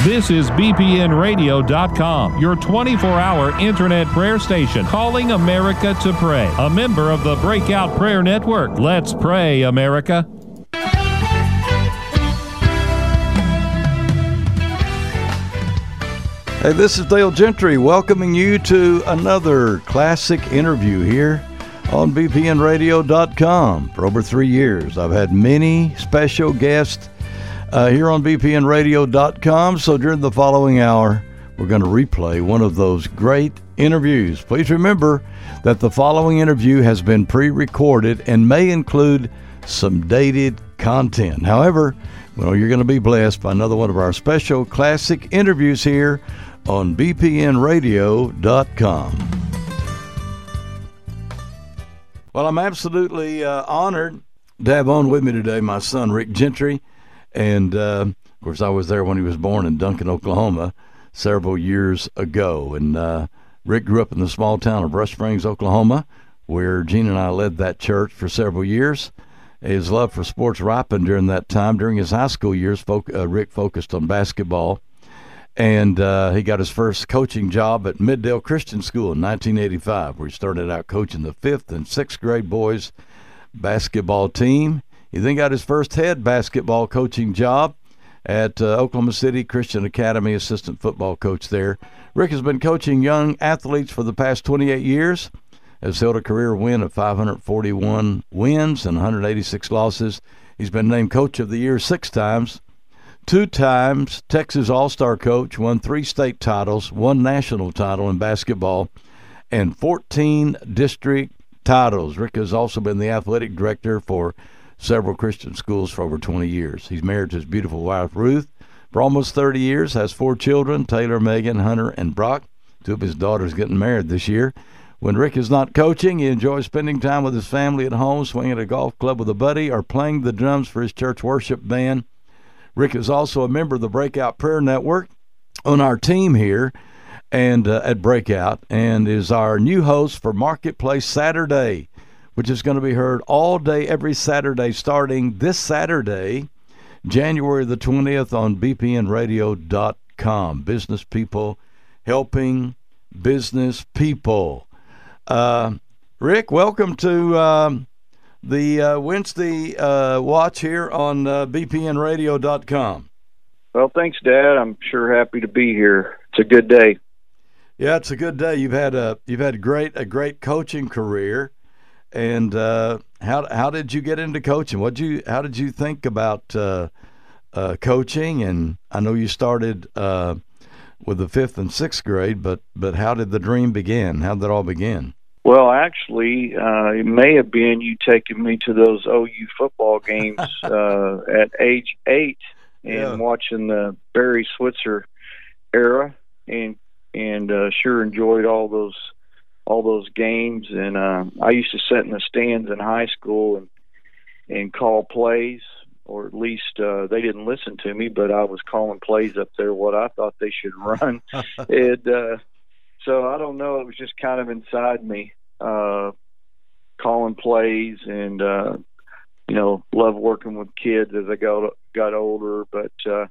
This is BPNradio.com, your 24-hour internet prayer station, calling America to pray. A member of the Breakout Prayer Network. Let's pray, America. Hey, this is Dale Gentry welcoming you to another classic interview here on BPNradio.com. For over 3 years, I've had many special guests here on BPNradio.com. So during the following hour, we're going to replay one of those great interviews. Please remember that the following interview has been pre-recorded and may include some dated content. However, you're going to be blessed by another one of our special classic interviews here on BPNradio.com. Well, I'm absolutely honored to have on with me today my son, Rick Gentry. And, of course, I was there when he was born in Duncan, Oklahoma, several years ago. And Rick grew up in the small town of Rush Springs, Oklahoma, where Gene and I led that church for several years. His love for sports ripened during that time. During his high school years, Rick focused on basketball. And he got his first coaching job at Middale Christian School in 1985, where he started out coaching the 5th and 6th grade boys basketball team. He then got his first head basketball coaching job at Oklahoma City Christian Academy, assistant football coach there. Rick has been coaching young athletes for the past 28 years, has held a career win of 541 wins and 186 losses. He's been named Coach of the Year 6 times, 2 times Texas All-Star Coach, won 3 state titles, 1 national title in basketball, and 14 district titles. Rick has also been the athletic director for several Christian schools for over 20 years. He's married to his beautiful wife, Ruth, for almost 30 years, has 4 children, Taylor, Megan, Hunter, and Brock. 2 of his daughters getting married this year. When Rick is not coaching, he enjoys spending time with his family at home, swinging at a golf club with a buddy, or playing the drums for his church worship band. Rick is also a member of the Breakout Prayer Network on our team here and at Breakout, and is our new host for Marketplace Saturday, which is going to be heard all day, every Saturday, starting this Saturday, January the 20th on BPNradio.com. Business people helping business people. Rick, welcome to the Wednesday watch here on BPNradio.com. Well, thanks, Dad. I'm sure happy to be here. It's a good day. Yeah, it's a good day. You've had a great coaching career. And how did you get into coaching? How did you think about coaching? And I know you started with the 5th and 6th grade, but how did the dream begin? How did it all begin? Well, actually, it may have been you taking me to those OU football games at age 8 and watching the Barry Switzer era, and sure enjoyed all those games. And I used to sit in the stands in high school and call plays, or at least they didn't listen to me, but I was calling plays up there what I thought they should run. And so I don't know, it was just kind of inside me, calling plays, and love working with kids as I got older. But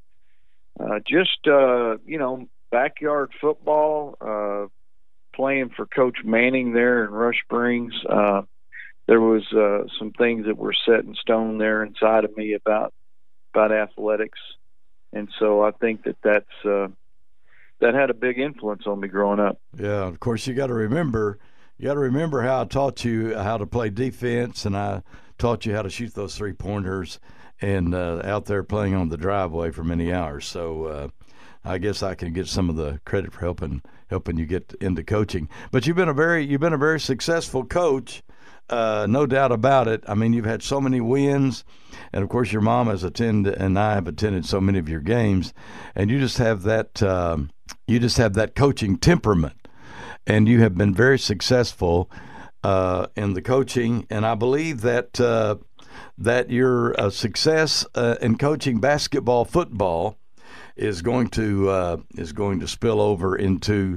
backyard football, playing for Coach Manning there in Rush Springs, there was some things that were set in stone there inside of me about athletics, and so I think that had a big influence on me growing up. Yeah, of course, you got to remember how I taught you how to play defense, and I taught you how to shoot those 3-pointers, and out there playing on the driveway for many hours. So I guess I can get some of the credit for helping you get into coaching. But you've been a very successful coach, no doubt about it. I mean, you've had so many wins, and of course your mom has attended, and I have attended so many of your games, and you just have that coaching temperament, and you have been very successful in the coaching. And I believe that your success in coaching basketball, football, is going to spill over into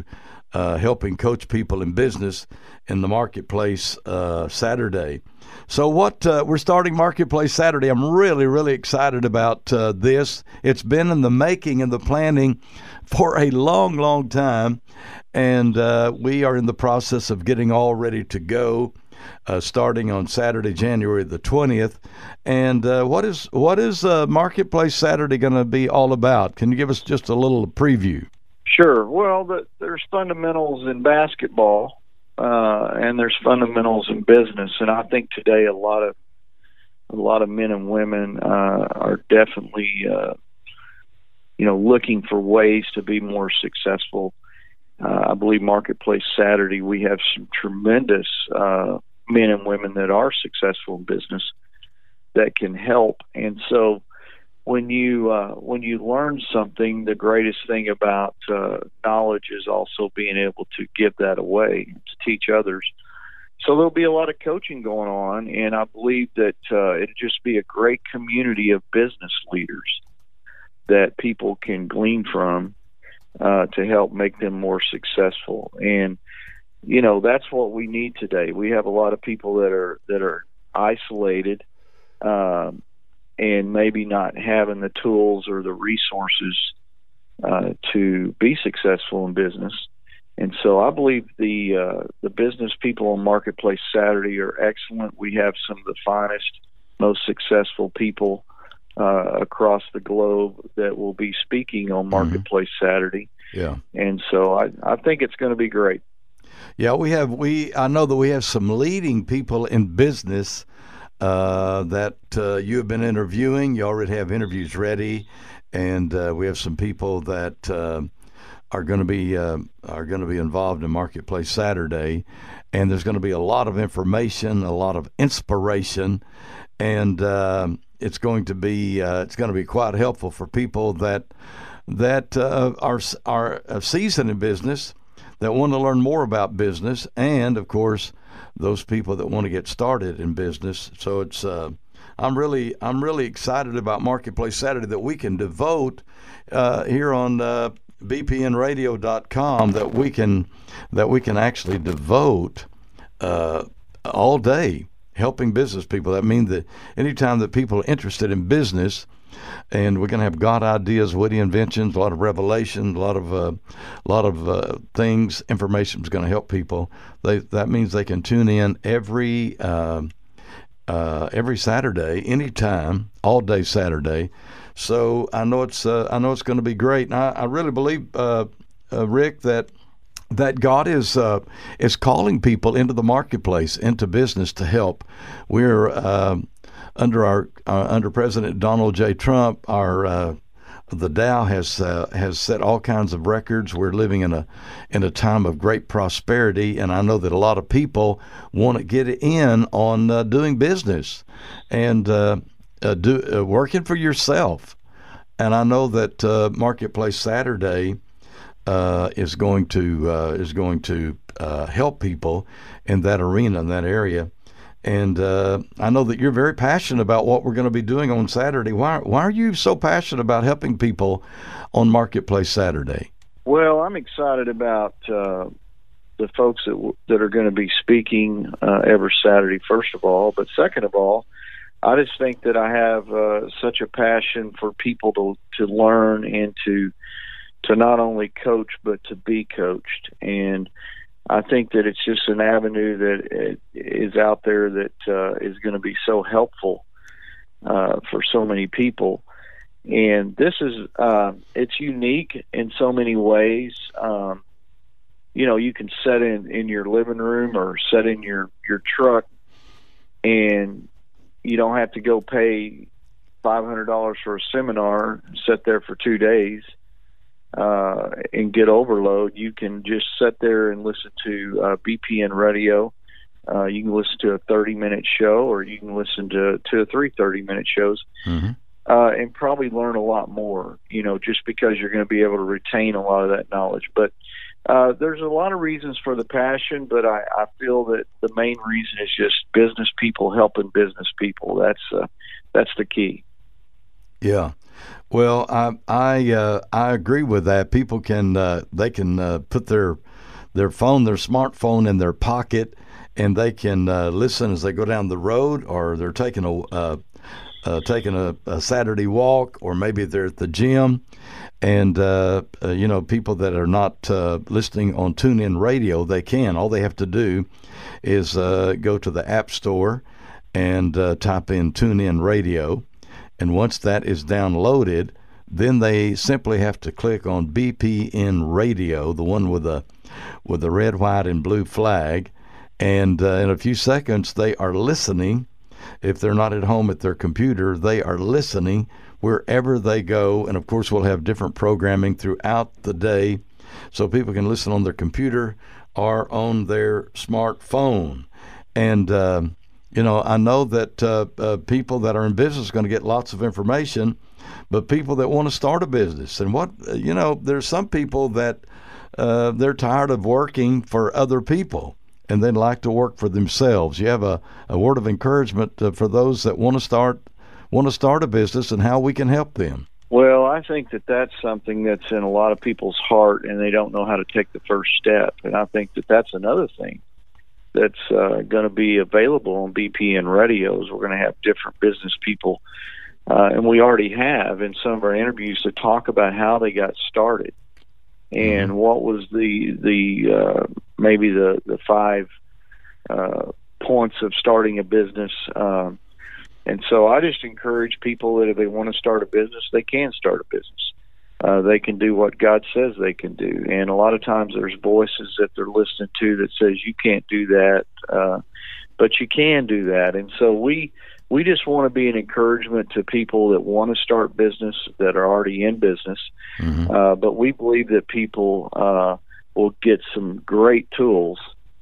helping coach people in business in the Marketplace Saturday. So we're starting Marketplace Saturday. I'm really, really excited about this. It's been in the making and the planning for a long, long time, and we are in the process of getting all ready to go, starting on Saturday, January the 20th. And what is Marketplace Saturday going to be all about? Can you give us just a little preview? Sure. Well, there's fundamentals in basketball, and there's fundamentals in business, and I think today a lot of men and women are definitely looking for ways to be more successful. I believe Marketplace Saturday, we have some tremendous men and women that are successful in business that can help. And so when you learn something, the greatest thing about knowledge is also being able to give that away, to teach others. So there'll be a lot of coaching going on, and I believe that it'll just be a great community of business leaders that people can glean from to help make them more successful. And that's what we need today. We have a lot of people that are isolated, and maybe not having the tools or the resources to be successful in business. And so I believe the business people on Marketplace Saturday are excellent. We have some of the finest, most successful people across the globe that will be speaking on Marketplace Saturday. Yeah. And so I think it's going to be great. Yeah, I know that we have some leading people in business that you have been interviewing. You already have interviews ready, and we have some people that are going to be involved in Marketplace Saturday, and there's going to be a lot of information, a lot of inspiration, and it's going to be quite helpful for people that are seasoned in business, that want to learn more about business, and of course those people that want to get started in business. So it's I'm really excited about Marketplace Saturday, that we can devote here on bpnradio.com, that we can actually devote all day helping business people. That means that anytime that people are interested in business, and we're going to have God ideas, witty inventions, a lot of revelation, a lot of things, information is going to help people. That means they can tune in every Saturday, anytime, all day Saturday. So I know it's going to be great. And I really believe, Rick, that God is calling people into the marketplace, into business, to help. We're under President Donald J. Trump, the Dow has set all kinds of records. We're living in a time of great prosperity, and I know that a lot of people want to get in on doing business and working for yourself. And I know that Marketplace Saturday is going to help people in that arena, in that area. And I know that you're very passionate about what we're going to be doing on Saturday. Why are you so passionate about helping people on Marketplace Saturday? Well, I'm excited about the folks that are going to be speaking every Saturday, first of all. But second of all, I just think that I have such a passion for people to learn and to not only coach, but to be coached. And I think that it's just an avenue that is out there that is going to be so helpful for so many people. And this is it's unique in so many ways. You can sit in your living room or sit in your truck, and you don't have to go pay $500 for a seminar, sit there for 2 days, and get overload. You can just sit there and listen to BPN radio. You can listen to a 30-minute show, or you can listen to 2 or 3 30-minute shows, and probably learn a lot more, just because you're going to be able to retain a lot of that knowledge. But there's a lot of reasons for the passion, but I feel that the main reason is just business people helping business people. That's the key. Yeah. Well, I agree with that. People can put their their smartphone in their pocket, and they can listen as they go down the road, or they're taking a Saturday walk, or maybe they're at the gym. And, people that are not listening on TuneIn Radio, they can. All they have to do is go to the App Store and type in TuneIn Radio. And once that is downloaded, then they simply have to click on BPN Radio, the one with the red, white, and blue flag. And in a few seconds, they are listening. If they're not at home at their computer, they are listening wherever they go. And, of course, we'll have different programming throughout the day so people can listen on their computer or on their smartphone. And, I know that people that are in business are going to get lots of information, but people that want to start a business. And there's some people that they're tired of working for other people, and they'd like to work for themselves. You have a word of encouragement for those that want to start a business, and how we can help them. Well, I think that that's something that's in a lot of people's heart, and they don't know how to take the first step. And I think that that's another thing that's going to be available on BPN radios. We're going to have different business people, and we already have in some of our interviews, to talk about how they got started and what was the maybe the 5 points of starting a business. And so I just encourage people that if they want to start a business, they can start a business. They can do what God says they can do. And a lot of times there's voices that they're listening to that says you can't do that, but you can do that. And so we just want to be an encouragement to people that want to start business, that are already in business. But we believe that people will get some great tools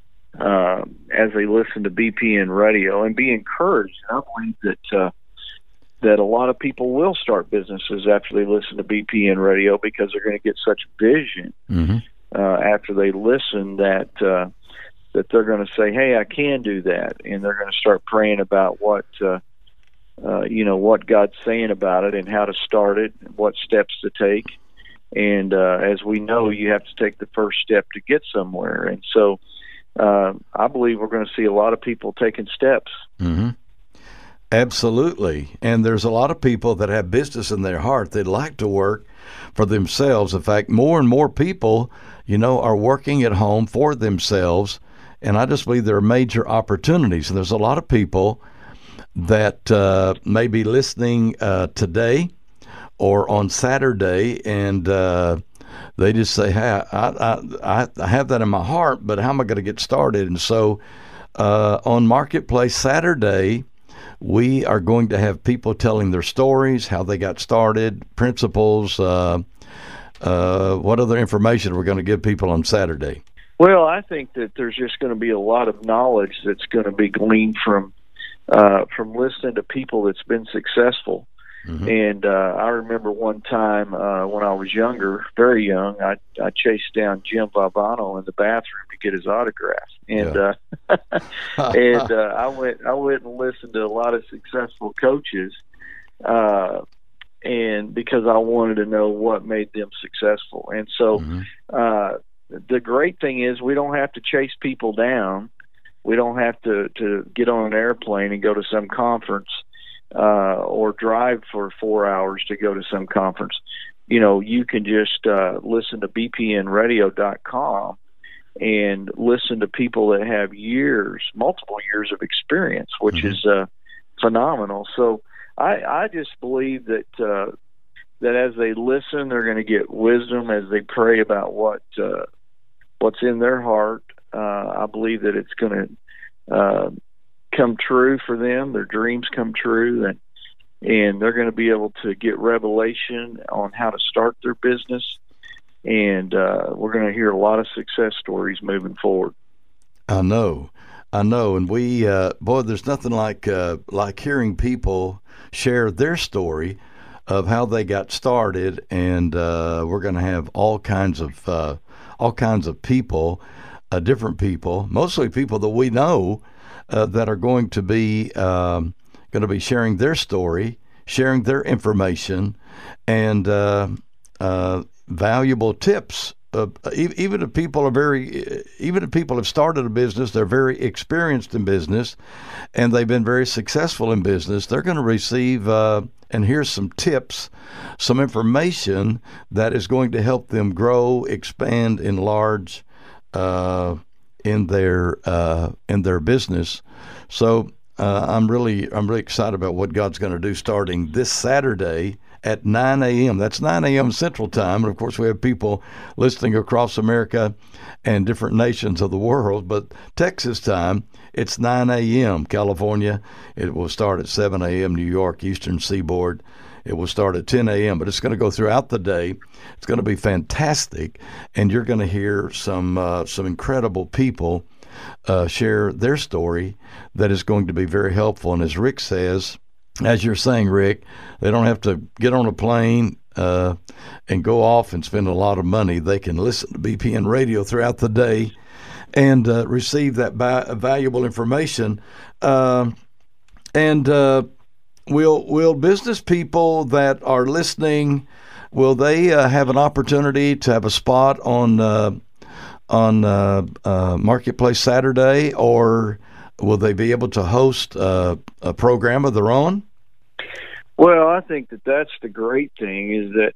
as they listen to BPN radio and be encouraged. And I believe that a lot of people will start businesses after they listen to BPN radio, because they're going to get such vision after they listen that they're going to say, hey, I can do that. And they're going to start praying about what God's saying about it and how to start it, and what steps to take. And as we know, you have to take the first step to get somewhere. And so I believe we're going to see a lot of people taking steps. Absolutely. And there's a lot of people that have business in their heart. They'd like to work for themselves. In fact, more and more people, are working at home for themselves. And I just believe there are major opportunities. And there's a lot of people that may be listening today or on Saturday, and they just say, hey, I have that in my heart, but how am I going to get started? And so on Marketplace Saturday, we are going to have people telling their stories, how they got started, principles, what other information we're going to give people on Saturday. Well, I think that there's just going to be a lot of knowledge that's going to be gleaned from listening to people that's been successful. And I remember one time when I was younger, very young, I chased down Jim Valvano in the bathroom to get his autograph. And I went and listened to a lot of successful coaches, and because I wanted to know what made them successful. And so the great thing is we don't have to chase people down. We don't have to get on an airplane and go to some conference or drive for 4 hours to go to some conference. You can just listen to bpnradio.com and listen to people that have multiple years of experience, which is phenomenal. So I just believe that as they listen, they're going to get wisdom as they pray about what's in their heart. I believe that it's going to come true for them. Their dreams come true, and they're going to be able to get revelation on how to start their business. And we're going to hear a lot of success stories moving forward. I know. And we, there's nothing like hearing people share their story of how they got started. And we're going to have all kinds of people, different people, mostly people that we know, that are going to be sharing their story, sharing their information, and valuable tips even if people have started a business, they're very experienced in business, and they've been very successful in business, they're going to receive, and here's some tips, some information that is going to help them grow, expand, enlarge in their business. So I'm really excited about what God's going to do starting this Saturday at 9 a.m. That's 9 a.m. Central Time. And, of course, we have people listening across America and different nations of the world. But Texas time, it's 9 a.m. California. It will start at 7 a.m. New York, Eastern Seaboard. It will start at 10 a.m., but it's going to go throughout the day. It's going to be fantastic, and you're going to hear some incredible people share their story that is going to be very helpful. And as Rick says, as you're saying, Rick, they don't have to get on a plane and go off and spend a lot of money. They can listen to BPN Radio throughout the day and receive that valuable information. Will business people that are listening, will they have an opportunity to have a spot on Marketplace Saturday, or will they be able to host a program of their own? Well, I think that's the great thing is that,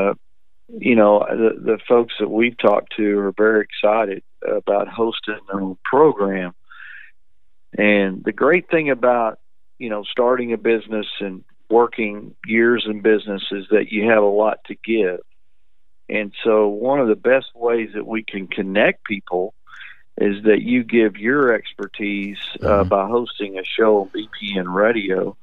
the folks that we've talked to are very excited about hosting their own program. And the great thing about, starting a business and working years in business is that you have a lot to give. And so one of the best ways that we can connect people is that you give your expertise by hosting a show on BPN Radio.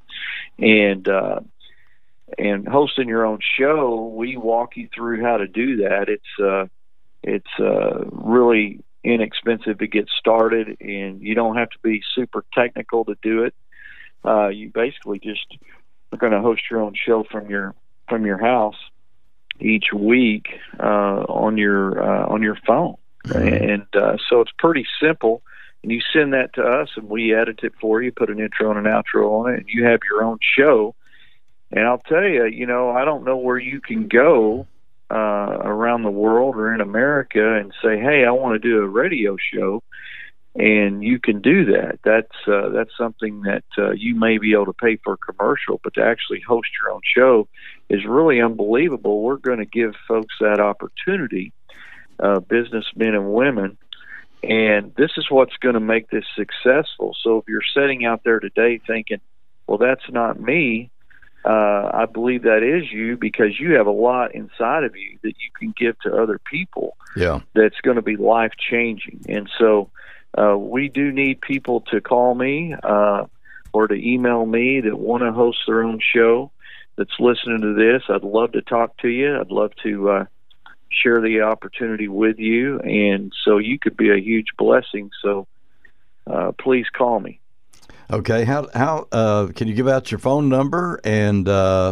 And hosting your own show, we walk you through how to do that. It's really inexpensive to get started, and you don't have to be super technical to do it. You basically just are going to host your own show from your house each week on your phone, and so it's pretty simple. And you send that to us, and we edit it for you, put an intro and an outro on it, and you have your own show. And I'll tell you, I don't know where you can go around the world or in America and say, hey, I want to do a radio show, and you can do that. That's something that you may be able to pay for a commercial, but to actually host your own show is really unbelievable. We're going to give folks that opportunity, businessmen and women, and this is what's going to make this successful. So if you're sitting out there today thinking, well, that's not me, I believe that is you, because you have a lot inside of you that you can give to other people. Yeah, that's going to be life-changing. And so we do need people to call me or to email me that want to host their own show that's listening to this. I'd love to talk to you. I'd love to share the opportunity with you, and so you could be a huge blessing. So please call me. Okay, how can you give out your phone number and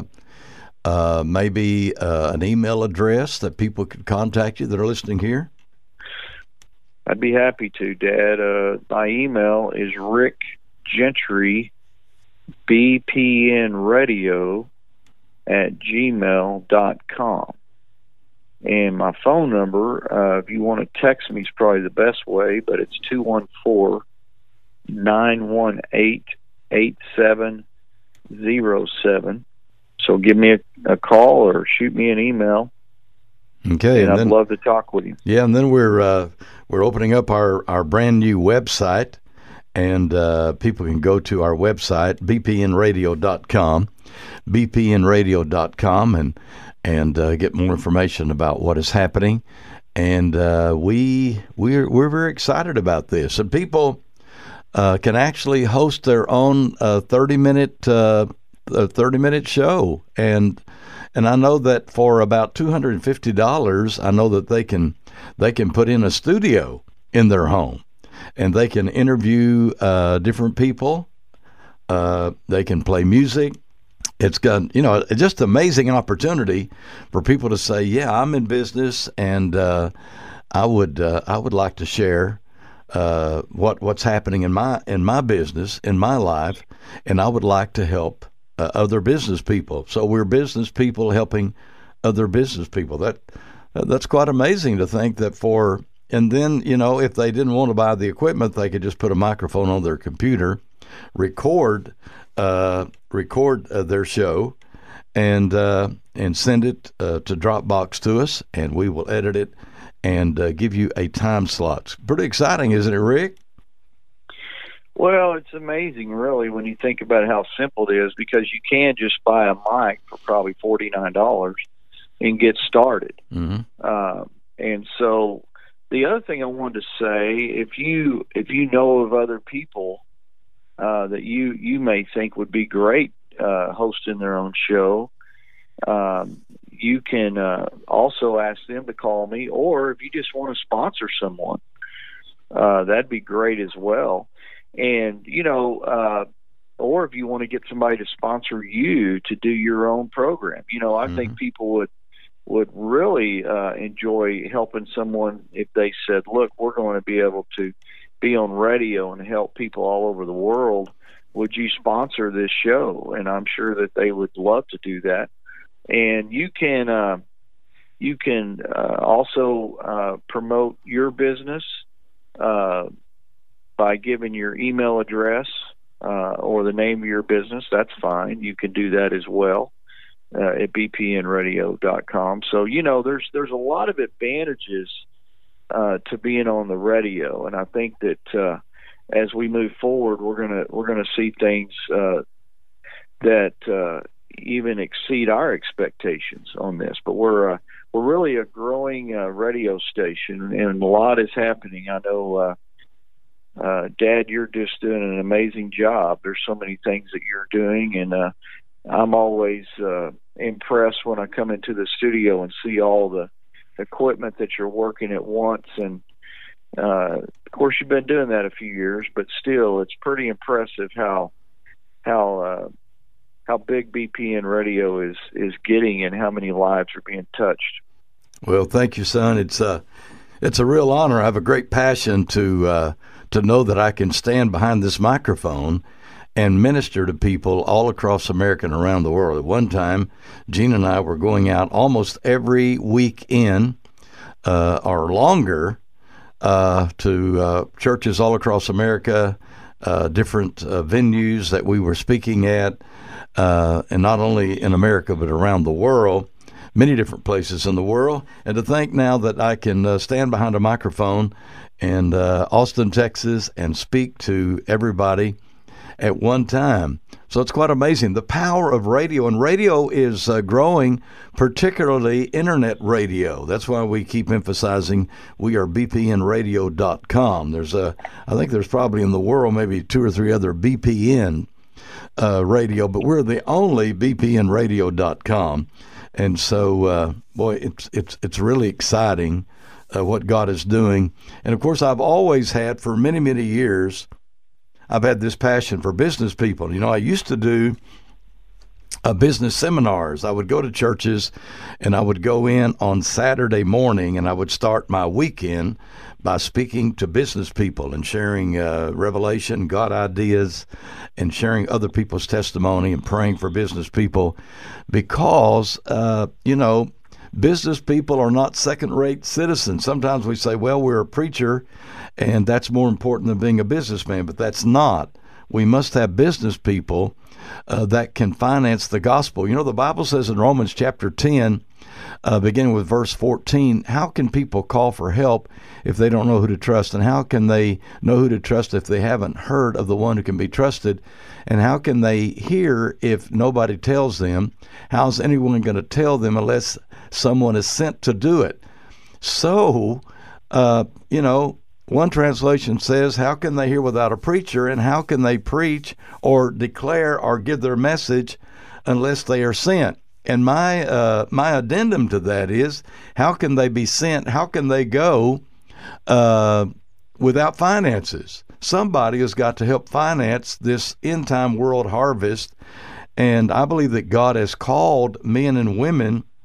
maybe an email address that people could contact you that are listening here? I'd be happy to, Dad. My email is Rick Gentry, bpnradio@gmail.com. And my phone number, if you want to text me, is probably the best way, but it's 214-918-8707. So give me a call or shoot me an email. Okay, and I'd love to talk with you. Yeah, and then we're opening up our brand new website, and people can go to our website, bpnradio.com, and get more information about what is happening. And we're very excited about this. And people can actually host their own 30-minute show, and I know that for about $250, I know that they can put in a studio in their home, and they can interview different people. They can play music. It's got just amazing opportunity for people to say, yeah, I'm in business, and I would like to share what's happening in my business, in my life, and I would like to help other business people. So we're business people helping other business people. That's quite amazing to think that and then, if they didn't want to buy the equipment, they could just put a microphone on their computer, record their show, and send it to Dropbox to us, and we will edit it and give you a time slot. Pretty exciting, isn't it, Rick? Well, it's amazing, really, when you think about how simple it is, because you can just buy a mic for probably $49 and get started. Mm-hmm. And so the other thing I wanted to say, if you know of other people that you may think would be great hosting their own show, you can also ask them to call me, or if you just want to sponsor someone, that'd be great as well. And, or if you want to get somebody to sponsor you to do your own program, I think people would really enjoy helping someone if they said, look, we're going to be able to be on radio and help people all over the world. Would you sponsor this show? And I'm sure that they would love to do that. And you can also promote your business by giving your email address or the name of your business. That's fine. You can do that as well at bpnradio.com. So there's a lot of advantages to being on the radio, and I think that as we move forward, we're gonna see things that even exceed our expectations on this. But we're really a growing radio station, and a lot is happening. I know, Dad, you're just doing an amazing job. There's so many things that you're doing, and I'm always impressed when I come into the studio and see all the equipment that you're working at once. And of course, you've been doing that a few years, but still, it's pretty impressive how big BPN Radio is getting and how many lives are being touched. Well, thank you, son. It's a real honor. I have a great passion to know that I can stand behind this microphone and minister to people all across America and around the world. At one time, Gene and I were going out almost every weekend or longer to churches all across America, different venues that we were speaking at, and not only in America but around the world, many different places in the world. And to think now that I can stand behind a microphone in Austin, Texas, and speak to everybody at one time. So it's quite amazing, the power of radio. And radio is growing, particularly internet radio. That's why we keep emphasizing we are bpnradio.com. I think there's probably in the world maybe 2 or 3 other BPN radio, but we're the only bpnradio.com. And so, boy, it's really exciting what God is doing. And of course, I've always had, for many, many years, I've had this passion for business people. I used to do business seminars. I would go to churches, and I would go in on Saturday morning, and I would start my weekend by speaking to business people and sharing revelation, God ideas, and sharing other people's testimony and praying for business people, because, business people are not second-rate citizens. Sometimes we say, well, we're a preacher, and that's more important than being a businessman, but that's not. We must have business people that can finance the gospel. The Bible says in Romans chapter 10, beginning with verse 14, how can people call for help if they don't know who to trust? And how can they know who to trust if they haven't heard of the one who can be trusted? And how can they hear if nobody tells them? How's anyone going to tell them unless someone is sent to do it? So, one translation says, how can they hear without a preacher? And how can they preach or declare or give their message unless they are sent? And my addendum to that is, how can they be sent? How can they go without finances? Somebody has got to help finance this end-time world harvest. And I believe that God has called men and women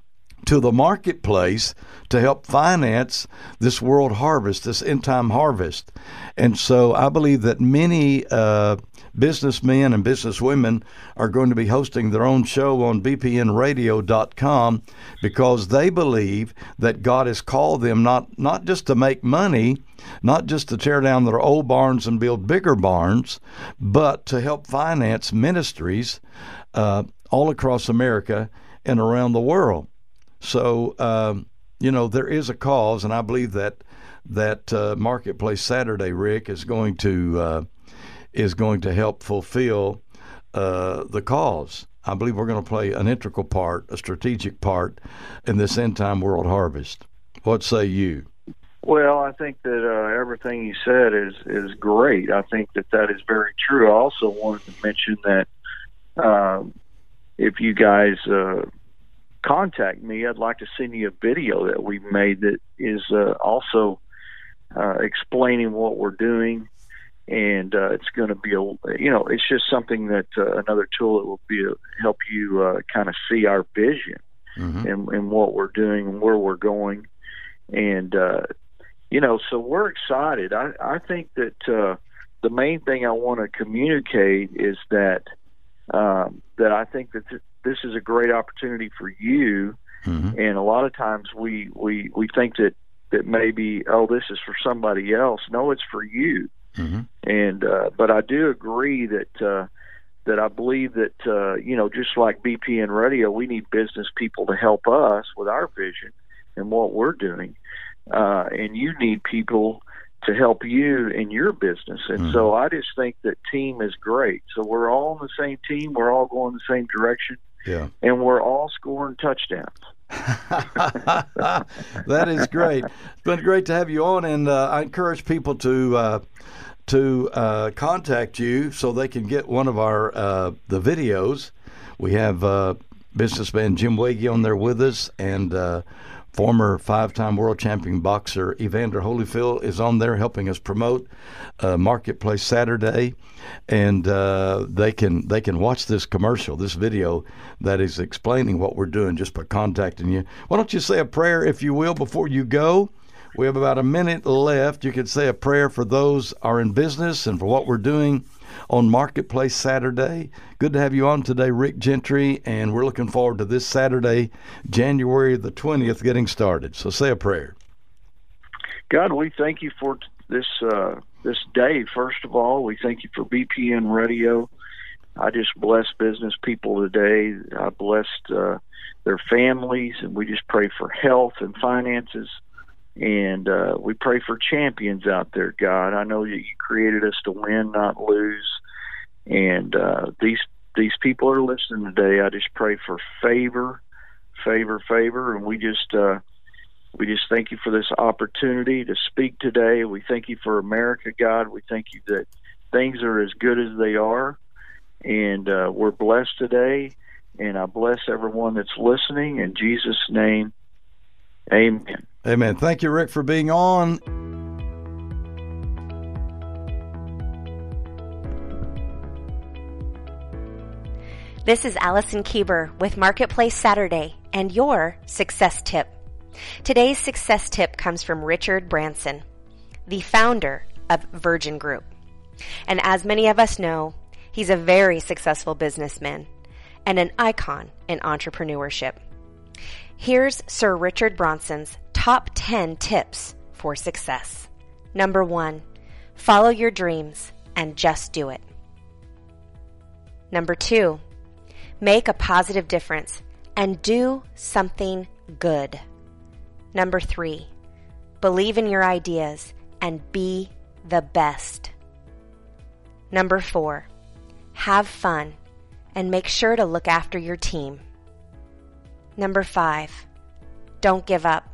to the marketplace to help finance this world harvest, this end-time harvest. And so I believe that many businessmen and businesswomen are going to be hosting their own show on bpnradio.com because they believe that God has called them not just to make money, not just to tear down their old barns and build bigger barns, but to help finance ministries all across America and around the world. So, there is a cause, and I believe that Marketplace Saturday, Rick, is going to help fulfill the cause. I believe we're going to play an integral part, a strategic part in this end-time world harvest. What say you? Well, I think that everything you said is great. I think that is very true. I also wanted to mention that if you guys contact me, I'd like to send you a video that we made that is also explaining what we're doing, and it's going to be it's just something that another tool that will help you kind of see our vision and what we're doing and where we're going, and so we're excited. I think that the main thing I want to communicate is that I think that this is a great opportunity for you. And a lot of times we think that maybe, this is for somebody else. No, it's for you. And but I do agree that I believe that just like BPN Radio, we need business people to help us with our vision and what we're doing, and you need people to help you in your business. And so I just think that team is great. So we're all on the same team. We're all going the same direction. Yeah. And we're all scoring touchdowns. That is great. It's been great to have you on, and I encourage people to contact you so they can get one of our the videos. We have businessman Jim Wege on there with us, and former 5-time world champion boxer Evander Holyfield is on there helping us promote Marketplace Saturday, and they can watch this commercial, this video that is explaining what we're doing just by contacting you. Why don't you say a prayer, if you will, before you go? We have about a minute left. You could say a prayer for those are in business and for what we're doing on Marketplace Saturday. Good to have you on today, Rick Gentry, and we're looking forward to this Saturday, January the 20th, getting started. So say a prayer. God, we thank you for this day. First of all, we thank you for BPN Radio. I just bless business people today. I blessed their families, and we just pray for health and finances. And we pray for champions out there, God. I know that you created us to win, not lose. And these people are listening today. I just pray for favor. And we just thank you for this opportunity to speak today. We thank you for America, God. We thank you that things are as good as they are. And we're blessed today. And I bless everyone that's listening. In Jesus' name, amen. Amen. Thank you, Rick, for being on. This is Allison Kieber with Marketplace Saturday and your success tip. Today's success tip comes from Richard Branson, the founder of Virgin Group. And as many of us know, he's a very successful businessman and an icon in entrepreneurship. Here's Sir Richard Branson's top 10 tips for success. Number 1, follow your dreams and just do it. Number 2, make a positive difference and do something good. Number 3, believe in your ideas and be the best. Number 4, have fun and make sure to look after your team. Number 5, don't give up.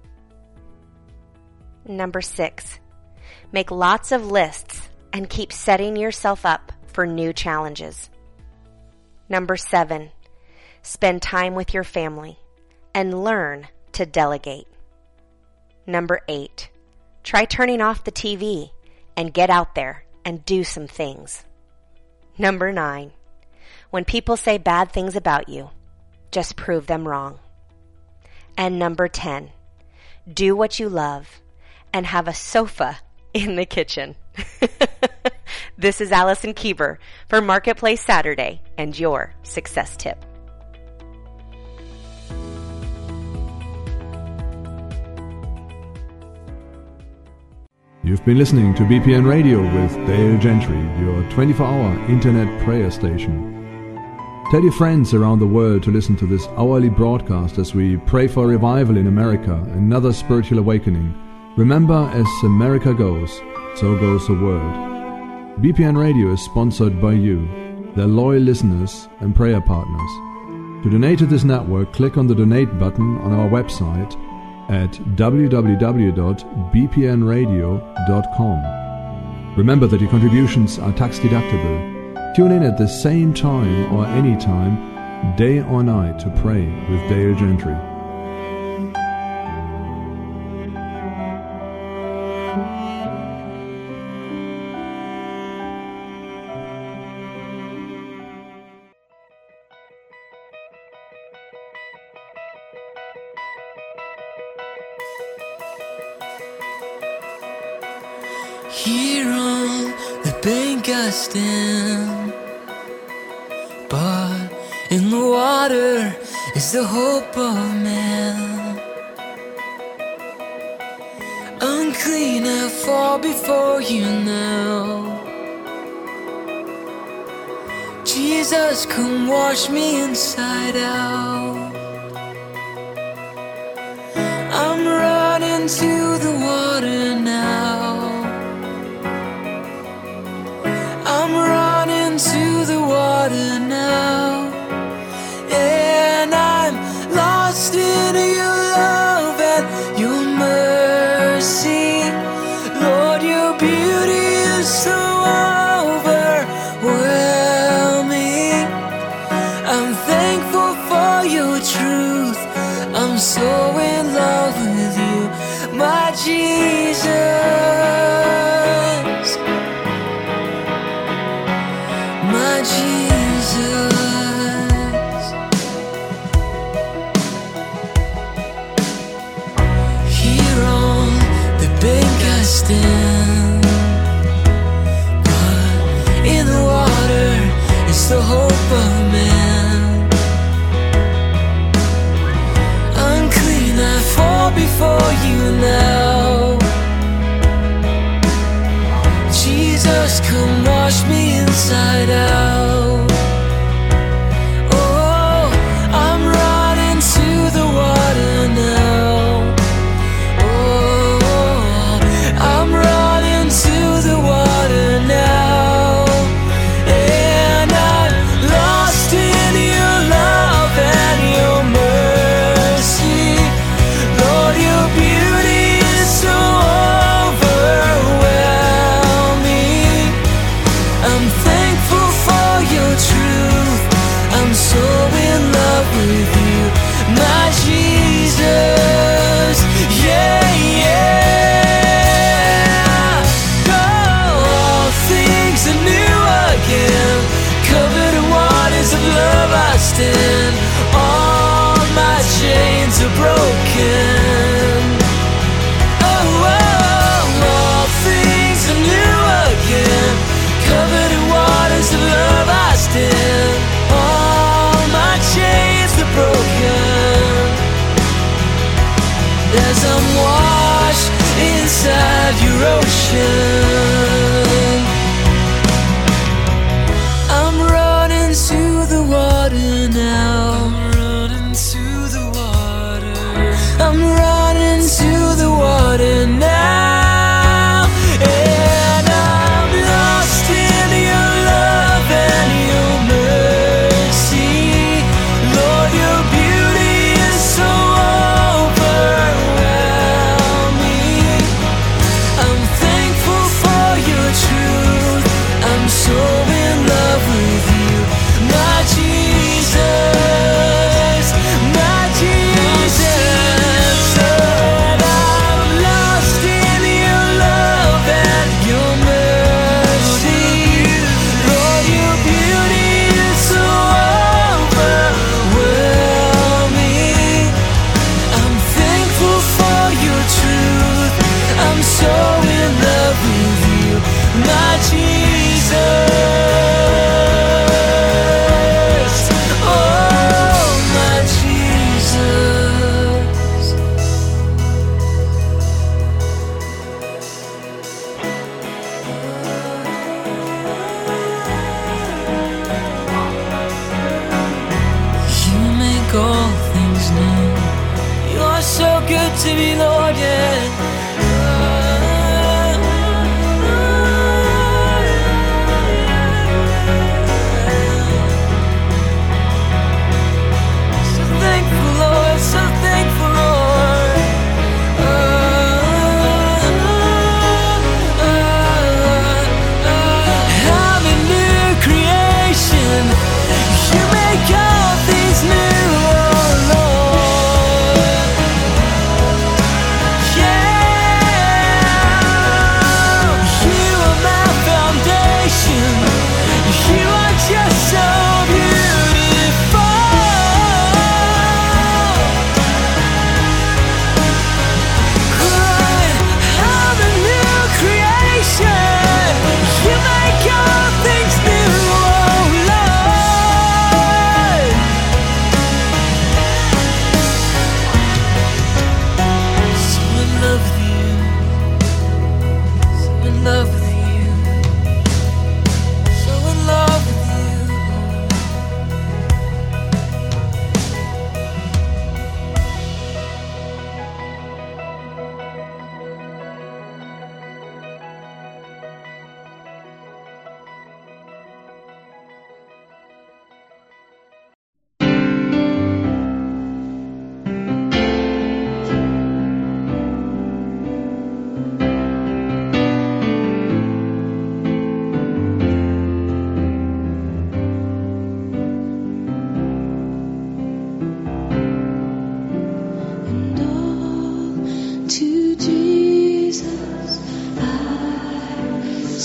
Number 6, make lots of lists and keep setting yourself up for new challenges. Number 7, spend time with your family and learn to delegate. Number 8, try turning off the TV and get out there and do some things. Number 9, when people say bad things about you, just prove them wrong. And number 10, do what you love and have a sofa in the kitchen. This is Allison Kieber for Marketplace Saturday and your success tip. You've been listening to BPN Radio with Dale Gentry, your 24-hour internet prayer station. Tell your friends around the world to listen to this hourly broadcast as we pray for revival in America, another spiritual awakening. Remember, as America goes, so goes the world. BPN Radio is sponsored by you, their loyal listeners and prayer partners. To donate to this network, click on the donate button on our website at www.bpnradio.com. Remember that your contributions are tax deductible. Tune in at the same time or any time, day or night, to pray with Dale Gentry. Here on the bank I stand, but in the water is the hope of man. Unclean I fall before you now. Jesus, come wash me inside out. I'm running to the water now. I'm running to the water now, and I'm lost in your love and your mercy. Lord, your beauty is so overwhelming. I'm thankful for your truth. I'm so in love with you, my Jesus. My Jesus. Here on the bank I stand, but in the water is the hope of man. Unclean I fall before you now. Jesus, come wash me inside out. Oh, I'm running to the water now. Oh, I'm running to the water now, and I'm lost in your love and your mercy. Lord, your beauty is so overwhelming. I'm thankful for your truth. I'm so in love with you, my Jesus. Yeah, yeah. Oh, all things are new again. Covered in waters of love I stand. All my chains are broken. Oh, all things are new again. Covered in waters of love I stand. All my chains are broken. As I'm washed inside your ocean, I'm running to the water now. I'm running to the water. I'm running to the water now, and I'm lost in your love and your mercy. Lord, your beauty is so overwhelming. I'm thankful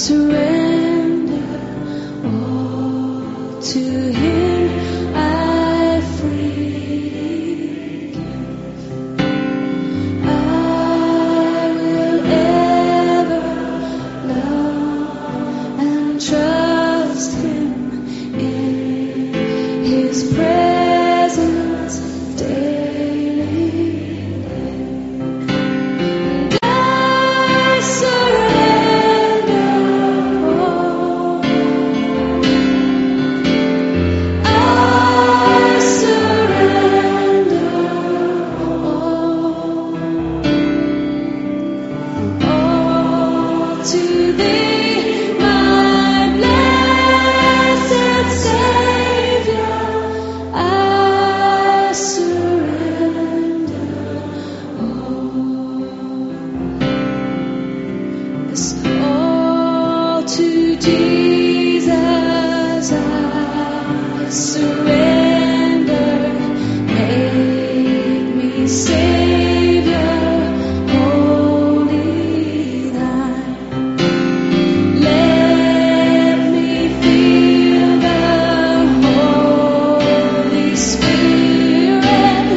surrender all to Him. I freely give. I will ever love and trust Him in His presence daily. And I surrender all. I surrender all to Thee, my blessed Savior. I surrender all. Yes, all to Jesus I surrender. Make me Savior, wholly Thine. Let me feel the Holy Spirit.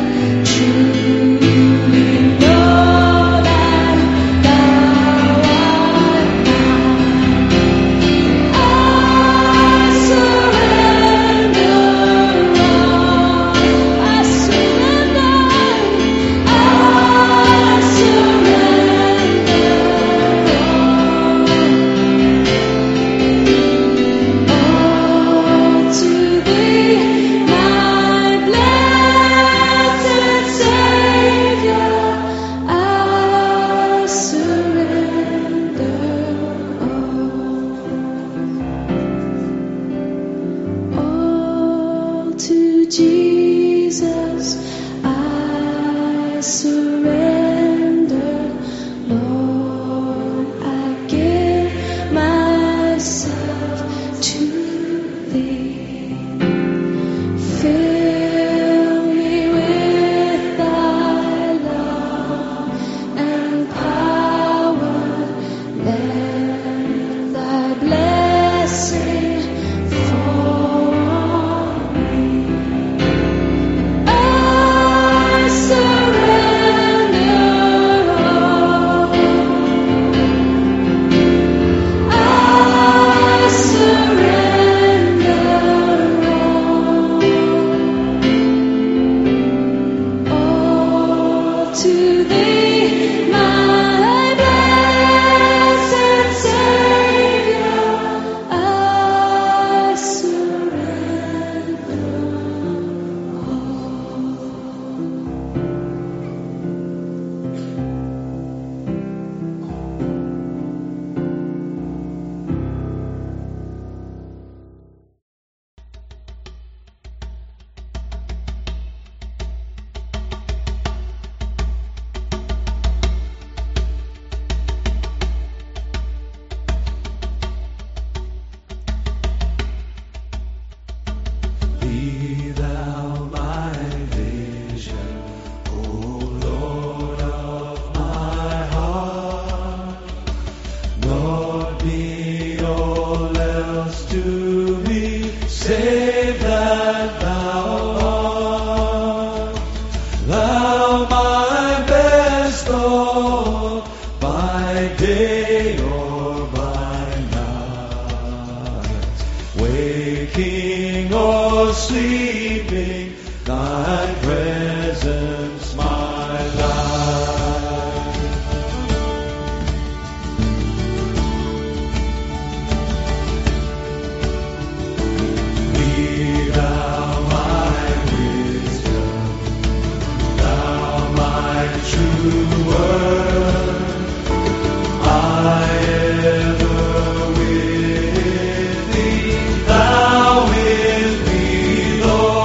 Truly know that Thou art mine. I surrender all. I surrender. I surrender all to Thee, my blessed Savior. I surrender all to Jesus. I surrender, Lord. I give myself to Thee. Fill me with Thy love and power. Let Thy blessing fall on me. I surrender all. I surrender all to Thee, my blessed Savior. I surrender Be Thou my vision, O Lord of my heart. Nor be all else to me, save that Thou art. Thou my best Lord, by day or by night. Waking or sleeping, Thy presence my life. Be Thou my wisdom, Thou my true word. I ever with Thee, Thou with me, Lord.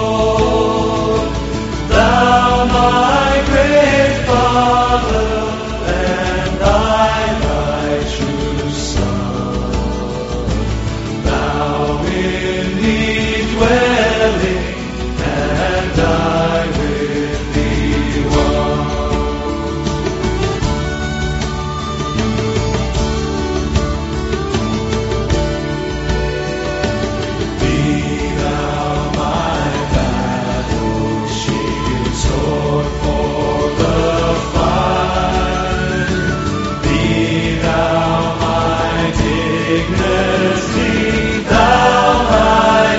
dignity, thou my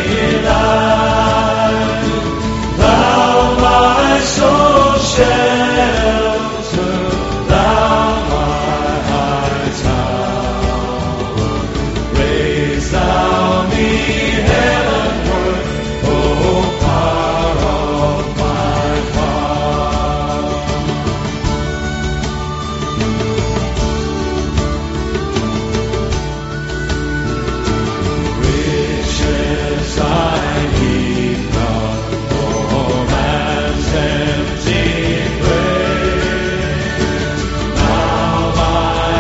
delight. Thou my soul shelter, thou my high tower. Raise thou me heavenward, O power of my Father. Riches I heap not, nor man's empty praise. Now my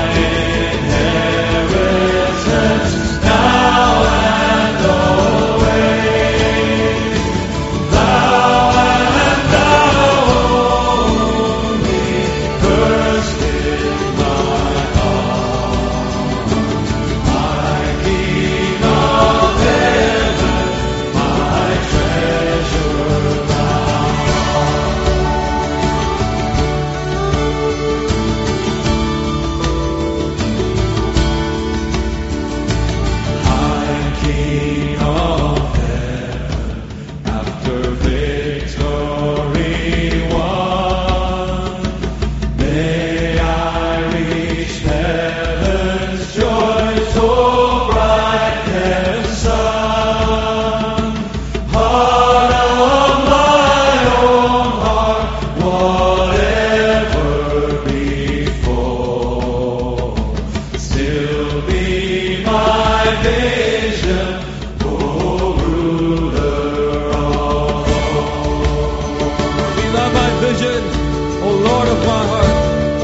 inheritance, now and always. Thou and thou only, first in my heart. My King of heaven, my treasure thou High King of heaven, after victory won, may I reach heaven's joy so bright and sun. Heart of my own heart, whatever before, still be my vision, O ruler of all. Be thou my vision, O Lord of my heart.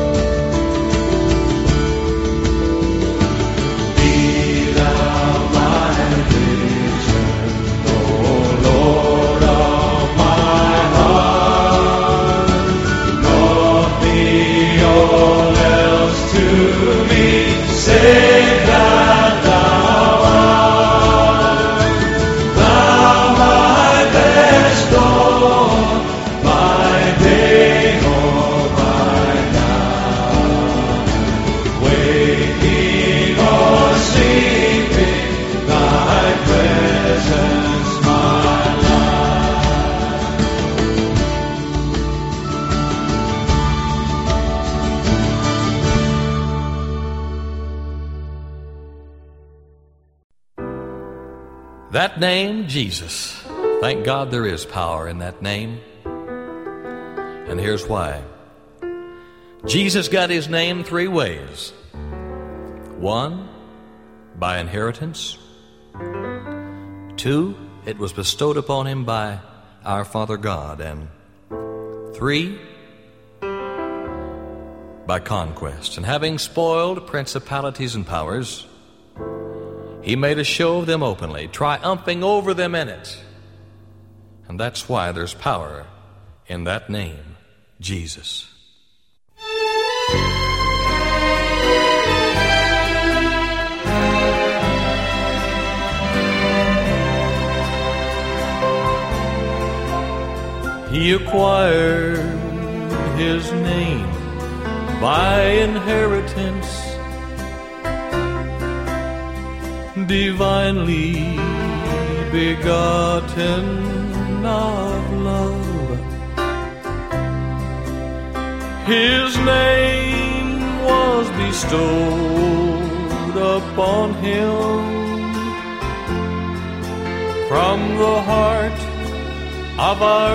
Be thou my vision, O Lord of my heart. Naught be all else to me, save that thou art. Thou my best Lord, my day or by night. Waking or sleeping, thy presence my life. That name, Jesus. Thank God there is power in that name. And here's why. Jesus got his name three ways. One, by inheritance. Two, it was bestowed upon him by our Father God. And three, by conquest. And having spoiled principalities and powers, he made a show of them openly, triumphing over them in it. And that's why there's power in that name, Jesus. He acquired his name by inheritance, divinely begotten of love. His name was bestowed upon him from the heart of our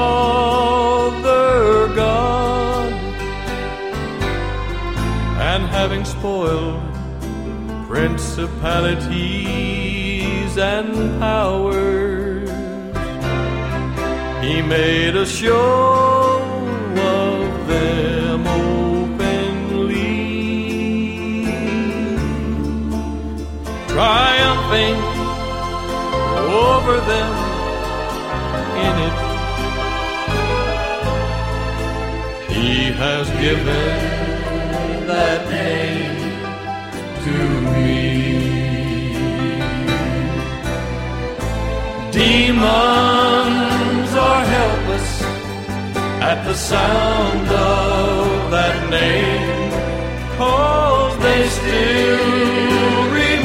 Father God. And having spoiled principalities and powers, he made a show of them openly, triumphing over them in it. He has given that name to me. Demons are helpless at the sound of that name, 'cause they still remain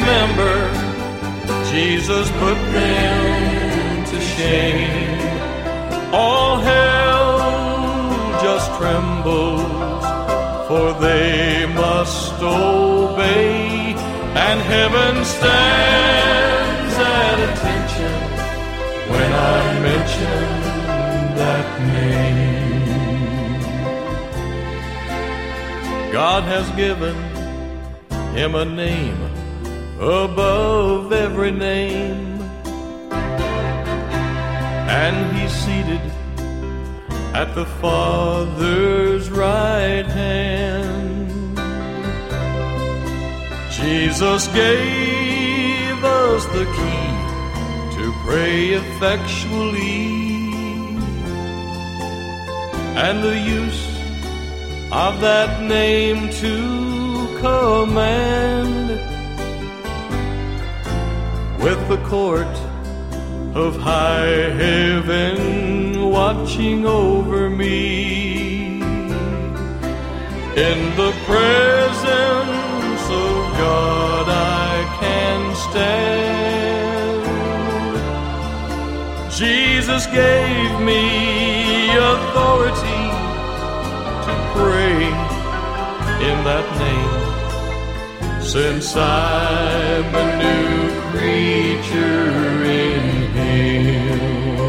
Jesus put them to shame. All hell just trembles, for they must obey, and heaven stands at attention when I mention that name. God has given him a name above every name, and he's seated at the Father's right hand. Jesus gave us the key to pray effectually, and the use of that name to command. With the court of high heaven watching over me, in the presence of God I can stand. Jesus gave me authority to pray in that name, since I'm a new creature in Him.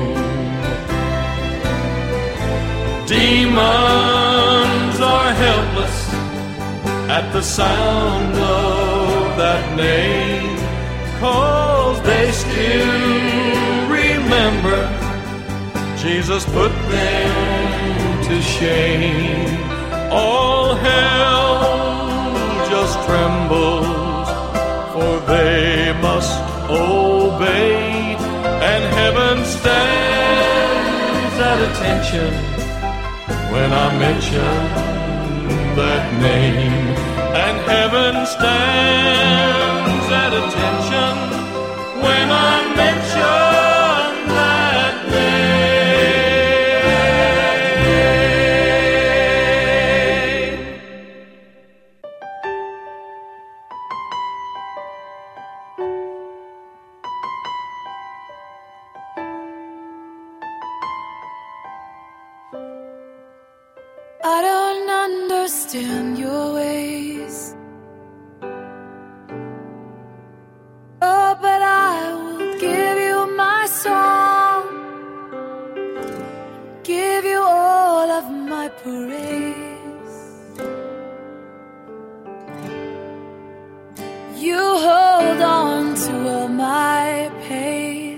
Demons are helpless at the sound of that name, 'cause they still remember Jesus put them to shame. All hell just trembles, for they must obey, and heaven stands at attention when I mention that name, and heaven stands at attention when I mention that name. I don't understand your ways, oh, but I will give you my song, give you all of my praise. You hold on to all my pain,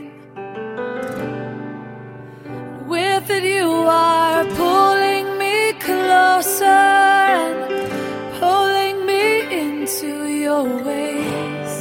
with it you are pulling me closer and pulling me into your ways.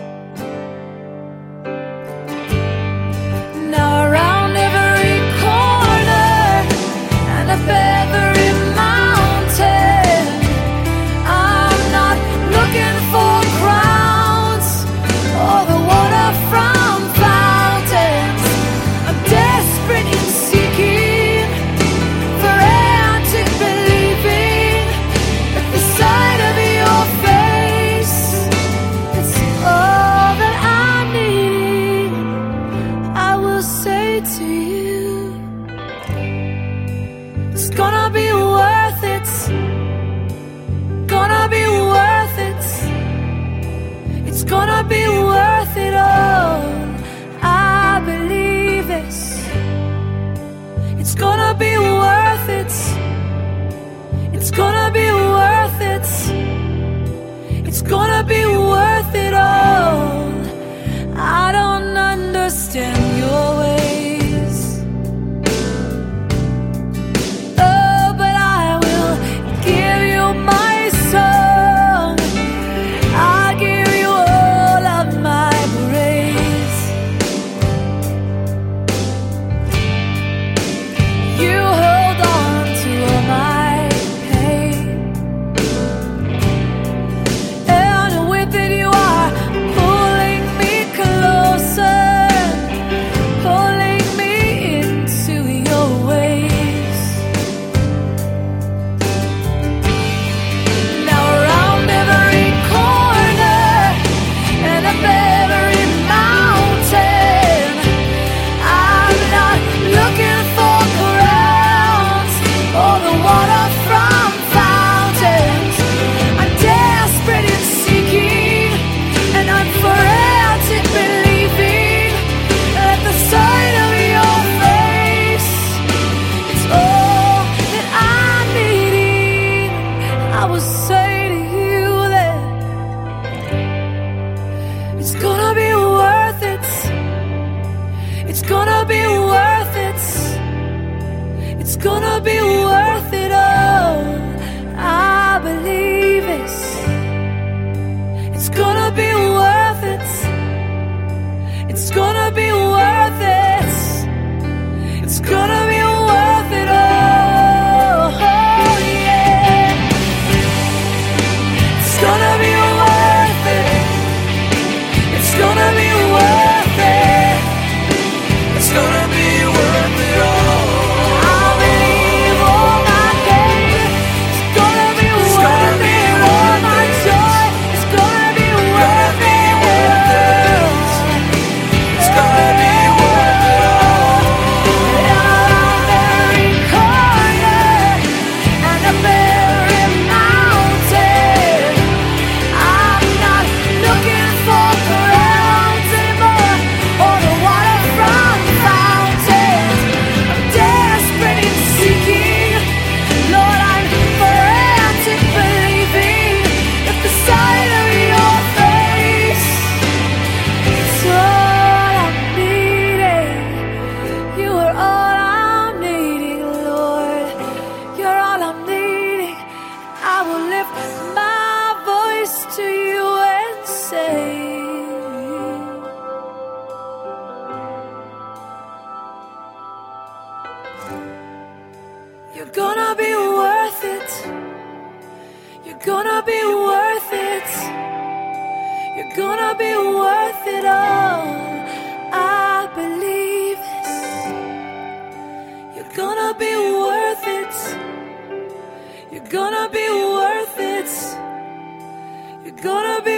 Now around every corner and up every mountain, I'm not looking for crowns or the water from fountains. I'm desperate in seeking for air to believing at the sight of your face. It's all that I need. I will say to you, it's gonna be worth it. Gonna be worth it. It's gonna be worth it all. I believe this. It's gonna be worth it. It's gonna be worth it. It's gonna be worth it all. I don't understand your ways, oh, but I will give you my song. I'll give you all of gonna be worth it. You're gonna be worth it all. I believe it. You're gonna be worth it. You're gonna be worth it. You're gonna be